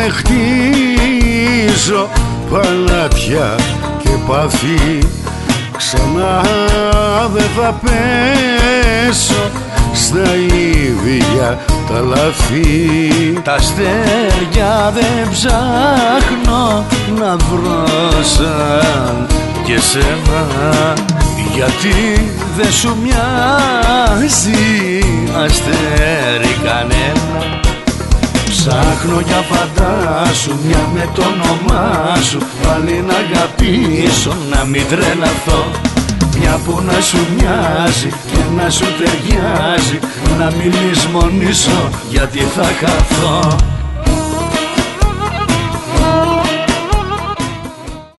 με χτίζω παλάτια και πάθη, ξανά δεν θα πέσω στα ίδια τα λάθη. Τα αστέρια δεν ψάχνω να βρω σαν και σένα, γιατί δεν σου μοιάζει αστέρι κανένα. Ψάχνω για φαντάσου μια με το όνομά σου, πάλι να αγαπήσω, να μην τρελαθώ. Μια που να σου μοιάζει και να σου ταιριάζει, να μην λησμονήσω γιατί θα χαθώ.